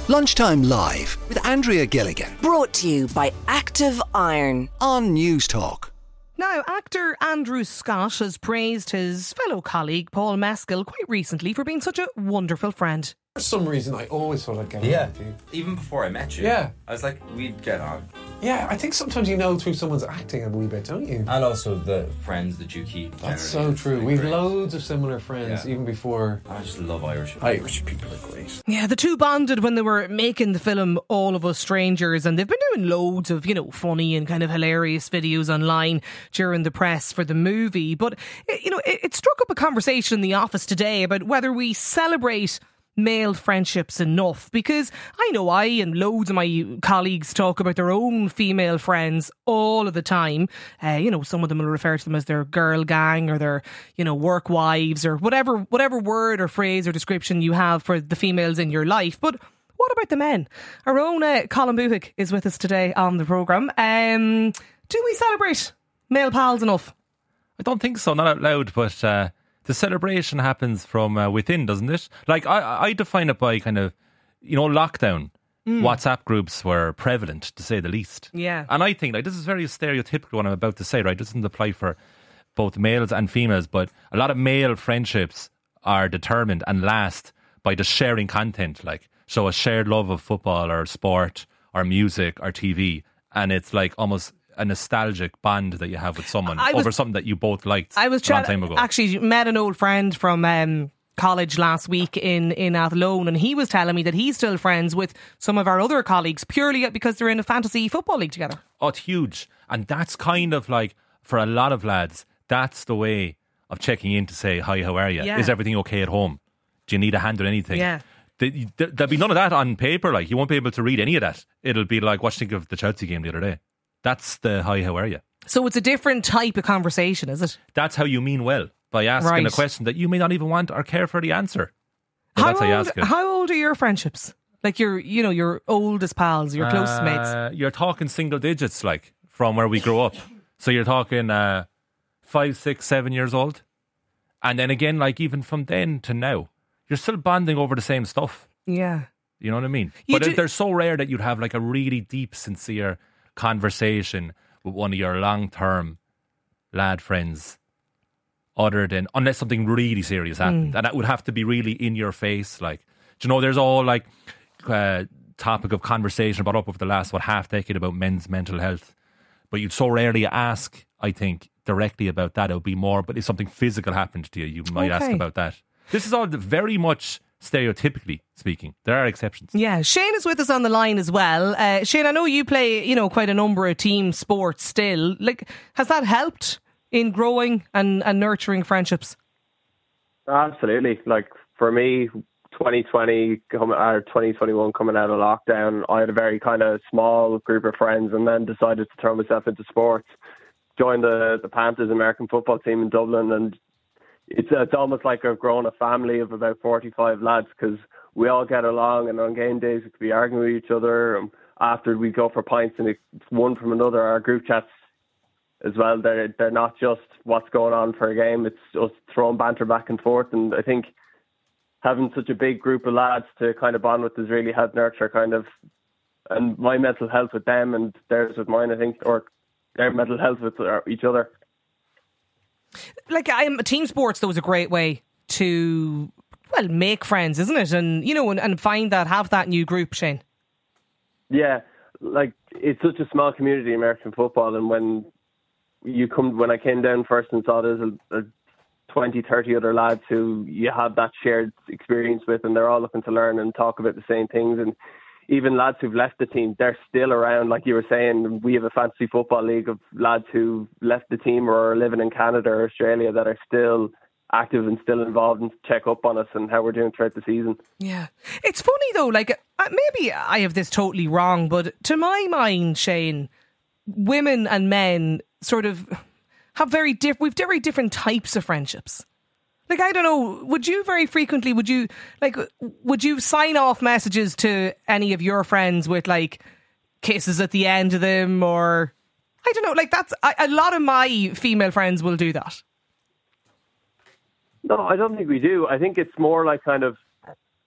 Lunchtime Live with Andrea Gilligan Brought to you by Active Iron on News Talk. Now, actor Andrew Scott has praised his fellow colleague Paul Mescal quite recently for being such a wonderful friend. For some reason, I always thought I'd get on with you. Even before I met you. Yeah. I was like, we'd get on. Yeah, I think sometimes you know through someone's acting a wee bit, don't you? And also the friends that you keep. That's so true. We've loads of similar friends, Yeah. even before. I just love Irish people. Irish people are great. Yeah, the two bonded when they were making the film All of Us Strangers, and they've been doing loads of, funny and kind of hilarious videos online during the press for the movie. But, it struck up a conversation in the office today about whether we celebrate male friendships enough, because I know I and loads of my colleagues talk about their own female friends all of the time. Some of them will refer to them as their girl gang or their, work wives or whatever word or phrase or description you have for the females in your life. But what about the men? Our own Colin Buhick is with us today on the programme. Do we celebrate male pals enough? I don't think so, not out loud, but the celebration happens from within, doesn't it? Like, I define it by kind of, lockdown. WhatsApp groups were prevalent, to say the least. Yeah. And I think, this is very stereotypical what I'm about to say, right? It doesn't apply for both males and females, but a lot of male friendships are determined and last by just sharing content, so a shared love of football or sport or music or TV. And it's like almost a nostalgic bond that you have with someone over something that you both liked a long time ago. Actually, met an old friend from college last week in Athlone, and he was telling me that he's still friends with some of our other colleagues purely because they're in a fantasy football league together. Oh, it's huge. And that's kind of like, for a lot of lads, that's the way of checking in to say, hi, how are you? Yeah. Is everything okay at home? Do you need a hand or anything? Yeah. There'll be none of that on paper. You won't be able to read any of that. It'll be like, what do you think of the Chelsea game the other day? That's the hi, how are you? So it's a different type of conversation, is it? That's how you mean well, by asking a question that you may not even want or care for the answer. But that's how you ask it. How old are your friendships? Like your oldest pals, your closest mates? You're talking single digits, from where we grew up. So you're talking 5, 6, 7 years old. And then again, even from then to now, you're still bonding over the same stuff. Yeah. You know what I mean? They're so rare that you'd have a really deep, sincere conversation with one of your long-term lad friends, unless something really serious happened, and that would have to be really in your face. There's all topic of conversation brought up over the last half decade about men's mental health, but you'd so rarely ask, I think, directly about that. It would be more, but if something physical happened to you might ask about that. This is all very much stereotypically speaking. There are exceptions. Yeah, Shane is with us on the line as well. Shane, I know you play, quite a number of team sports still. Has that helped in growing and nurturing friendships? Absolutely. For me, 2020 or 2021 coming out of lockdown, I had a very kind of small group of friends and then decided to throw myself into sports. Joined the Panthers American football team in Dublin, and it's almost like I've grown a family of about 45 lads because we all get along, and on game days we could be arguing with each other. After we go for pints and it's one from another, our group chats as well, they're not just what's going on for a game, it's just throwing banter back and forth. And I think having such a big group of lads to kind of bond with has really helped nurture and my mental health with them and theirs with mine, I think, or their mental health with each other. Team sports, though, is a great way to, make friends, isn't it? And, and find have that new group, Shane. Yeah, it's such a small community, American football, and when I came down first and saw there's a 20, 30 other lads who you have that shared experience with, and they're all looking to learn and talk about the same things, and even lads who've left the team, they're still around. Like you were saying, we have a fantasy football league of lads who left the team or are living in Canada or Australia that are still active and still involved and check up on us and how we're doing throughout the season. Yeah. It's funny though, maybe I have this totally wrong, but to my mind, Shane, women and men sort of have very different types of friendships. I don't know, would you very frequently, would you sign off messages to any of your friends with kisses at the end of them, or I don't know, that's, a lot of my female friends will do that. No, I don't think we do. I think it's more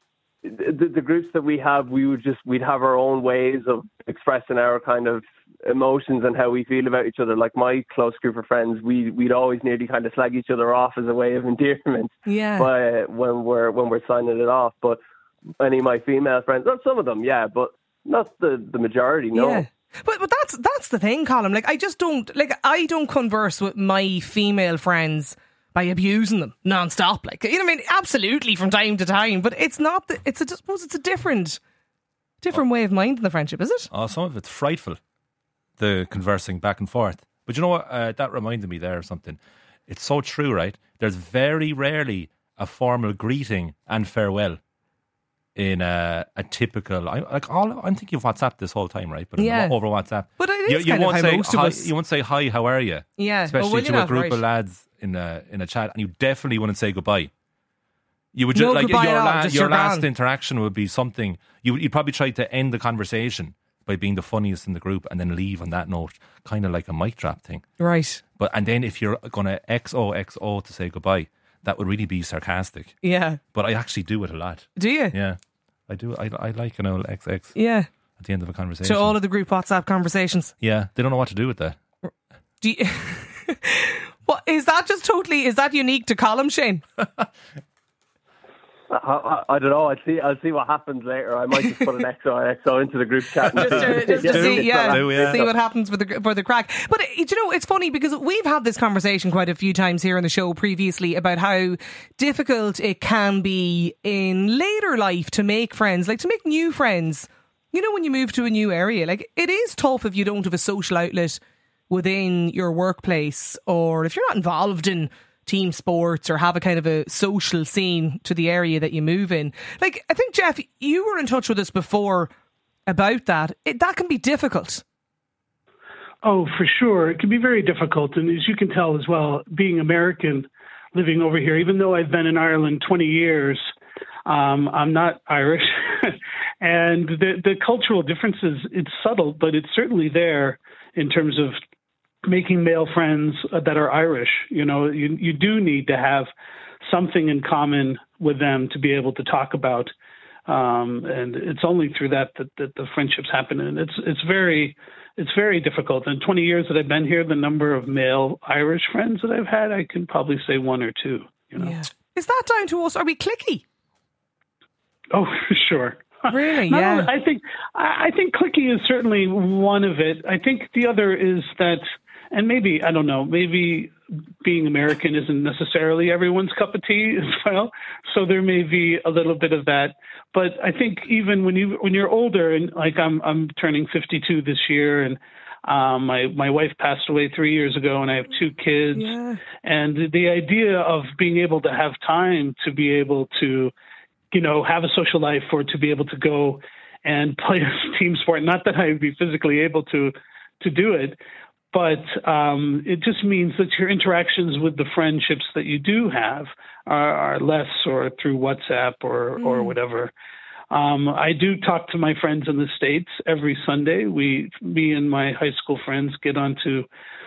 the groups that we have, we'd have our own ways of expressing our kind of emotions and how we feel about each other. Like my close group of friends, we'd always nearly kind of slag each other off as a way of endearment. Yeah. But when we're signing it off, but any of my female friends, not some of them, yeah, but not the majority. No. Yeah. But that's the thing, Colin. Like I don't converse with my female friends by abusing them non-stop. Like, you know what I mean? Absolutely from time to time. But it's not, I suppose it's a different way of minding the friendship, is it? Oh, some of it's frightful, the conversing back and forth. But you know what? That reminded me there of something. It's so true, right? There's very rarely a formal greeting and farewell in a typical. I'm thinking of WhatsApp this whole time, right? But over WhatsApp. But it is you won't say most hi, of us. You won't say hi, how are you? Yeah, especially to a group of lads in a chat, and you definitely wouldn't say goodbye. You would just like your last interaction would be something. You'd probably try to end the conversation by being the funniest in the group, and then leave on that note, kind of like a mic drop thing, right? And then if you're gonna XOXO to say goodbye, that would really be sarcastic. Yeah. But I actually do it a lot. Do you? Yeah, I do. I like an old XX. Yeah. At the end of a conversation. So all of the group WhatsApp conversations. Yeah, they don't know what to do with that. Do you, what is that? Just totally? Is that unique to Colin, Shane? I don't know. I'll see what happens later. I might just put an XO into the group chat just to see what happens for the crack. But you know, it's funny because we've had this conversation quite a few times here on the show previously about how difficult it can be in later life to make friends, like to make new friends. You know, when you move to a new area, like it is tough if you don't have a social outlet within your workplace, or if you're not involved in team sports or have a kind of a social scene to the area that you move in. Like, I think, Jeff, you were in touch with us before about that. That can be difficult. Oh, for sure. It can be very difficult. And as you can tell as well, being American, living over here, even though I've been in Ireland 20 years, I'm not Irish. And the cultural differences, it's subtle, but it's certainly there in terms of making male friends that are Irish. You know, you do need to have something in common with them to be able to talk about. And it's only through that the friendships happen. And it's very difficult. In 20 years that I've been here, the number of male Irish friends that I've had, I can probably say one or two, you know. Yeah. Is that down to us? Are we cliquey? Oh, for sure. Really? No, yeah. I think cliquey is certainly one of it. I think the other is that, and maybe, I don't know, maybe being American isn't necessarily everyone's cup of tea as well. So there may be a little bit of that. But I think even when you're older, and like I'm turning 52 this year, and my wife passed away 3 years ago, and I have 2 kids. Yeah. And the idea of being able to have time to be able to, you know, have a social life, or to be able to go and play a team sport. Not that I would be physically able to do it, but it just means that your interactions with the friendships that you do have are less, or through WhatsApp or whatever. I do talk to my friends in the States every Sunday. Me and my high school friends get onto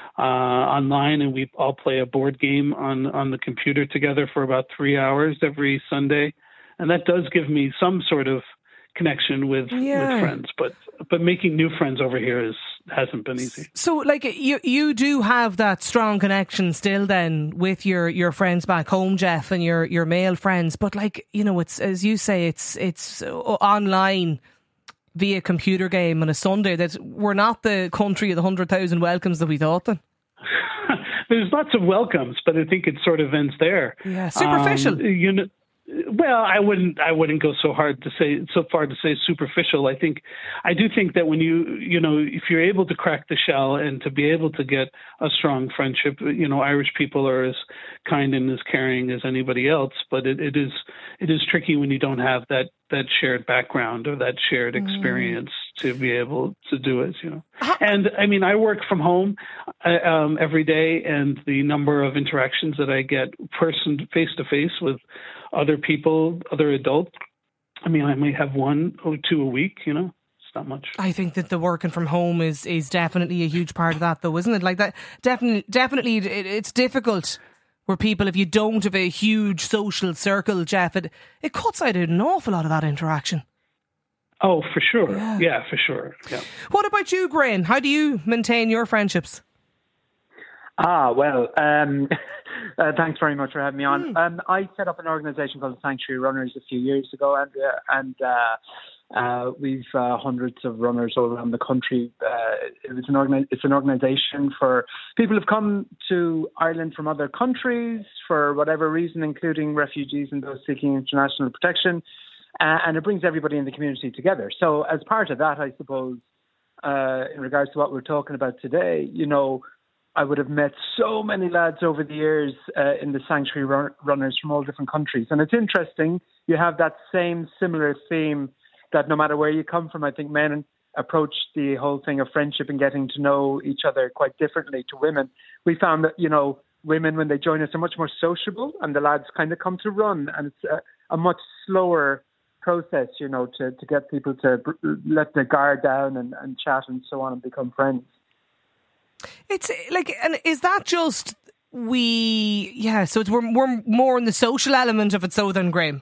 online, and we all play a board game on the computer together for about 3 hours every Sunday. And that does give me some sort of connection with friends, but making new friends over here hasn't been easy. So, like, you do have that strong connection still then with your friends back home, Jeff, and your male friends. But, like, you know, it's, as you say, it's online via computer game on a Sunday, that we're not the country of the 100,000 welcomes that we thought then. There's lots of welcomes, but I think it sort of ends there. Yeah, superficial. You know. Well, I wouldn't go so far to say superficial. I do think that when you know, if you're able to crack the shell and to be able to get a strong friendship, you know, Irish people are as kind and as caring as anybody else, but it is tricky when you don't have that shared background or that shared experience to be able to do it, you know. And I mean, I work from home every day, and the number of interactions that I get face to face with other people, other adults, I mean, I might have 1 or 2 a week, you know. It's not much. I think that the working from home is definitely a huge part of that, though, isn't it? Like that, definitely, it's difficult where people, if you don't have a huge social circle, Jeff, it cuts out an awful lot of that interaction. Oh, for sure. Yeah, for sure. Yeah. What about you, Graham? How do you maintain your friendships? Well, thanks very much for having me on. I set up an organisation called the Sanctuary Runners a few years ago, and we've hundreds of runners all around the country. It's an organisation for people who've come to Ireland from other countries for whatever reason, including refugees and those seeking international protection, and it brings everybody in the community together. So as part of that, I suppose, in regards to what we're talking about today, I would have met so many lads over the years in the Sanctuary Runners from all different countries. And it's interesting, you have that same similar theme that no matter where you come from, I think men approach the whole thing of friendship and getting to know each other quite differently to women. We found that, women, when they join us, are much more sociable, and the lads kind of come to run. And it's a much slower process, to get people to let their guard down and chat and so on and become friends. It's like, and is that just so we're more in the social element of it so than Graham?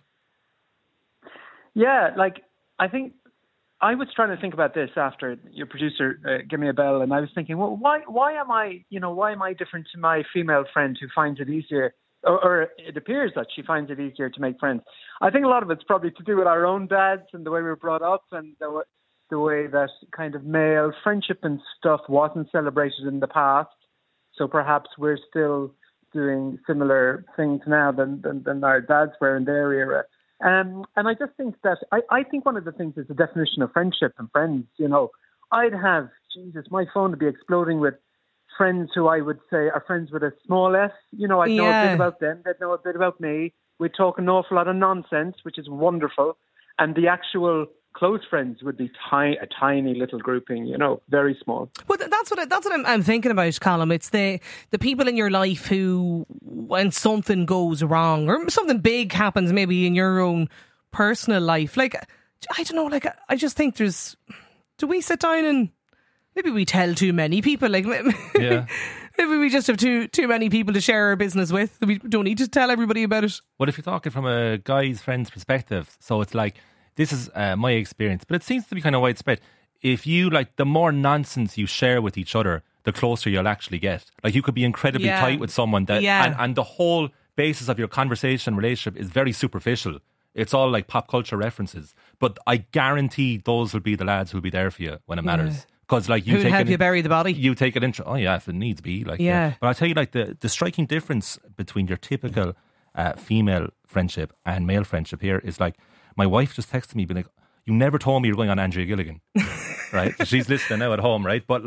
Yeah, I think I was trying to think about this after your producer gave me a bell, and I was thinking, well, why am I different to my female friend who finds it easier, or it appears that she finds it easier to make friends? I think a lot of it's probably to do with our own dads and the way we were brought up, and the way that kind of male friendship and stuff wasn't celebrated in the past. So perhaps we're still doing similar things now than our dads were in their era. And I just think that I think one of the things is the definition of friendship and friends. I'd have, my phone would be exploding with friends who I would say are friends with a small s. I'd know a bit about them, they'd know a bit about me. We'd talk an awful lot of nonsense, which is wonderful. And the actual close friends would be a tiny little grouping, very small. Well, that's what I'm thinking about, Colm. It's the people in your life who, when something goes wrong or something big happens, maybe in your own personal life, I don't know, I just think do we sit down and maybe we tell too many people, maybe we just have too many people to share our business with. We don't need to tell everybody about it. Well, if you're talking from a guy's friend's perspective, so it's this is my experience, but it seems to be kind of widespread. If you, the more nonsense you share with each other, the closer you'll actually get. You could be incredibly tight with someone and the whole basis of your conversation relationship is very superficial. It's all pop culture references. But I guarantee those will be the lads who'll be there for you when it matters. Because who'll help you bury the body. You take it into, if it needs be. But I'll tell you, the striking difference between your typical female friendship and male friendship here is my wife just texted me, being you never told me you're going on Andrea Gilligan, right? She's listening now at home, right? But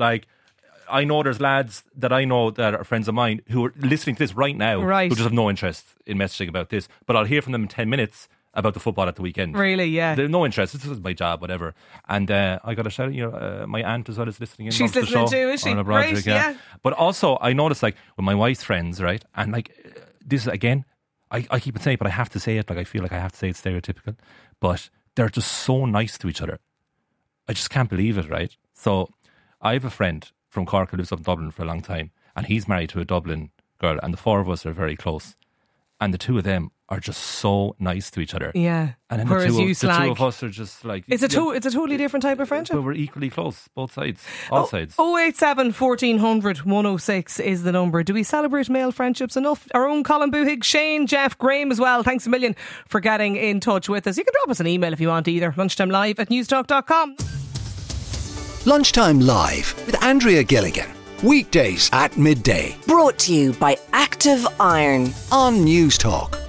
I know there's lads that I know that are friends of mine who are listening to this right now, who just have no interest in messaging about this. But I'll hear from them in 10 minutes about the football at the weekend. Really, yeah. They have no interest. This is my job, whatever. And I got to shout out, my aunt as well is listening in. She's listening too, is she? Great, yeah. But also, I noticed with my wife's friends, right? And this is, again, I keep on saying it, but I have to say it. I feel like I have to say it's stereotypical. But they're just so nice to each other. I just can't believe it, right? So I have a friend from Cork who lives up in Dublin for a long time, and he's married to a Dublin girl, and the four of us are very close. And the two of them are just so nice to each other. Yeah. And then whereas the two of us are just It's a totally different type of friendship. But we're equally close, both sides, all sides. 087 1400 106 is the number. Do we celebrate male friendships enough? Our own Colm Buhig, Shane, Jeff, Graham as well. Thanks a million for getting in touch with us. You can drop us an email if you want either. lunchtimelive@newstalk.com. Lunchtime Live with Andrea Gilligan. Weekdays at midday Brought to you by Active Iron on News Talk.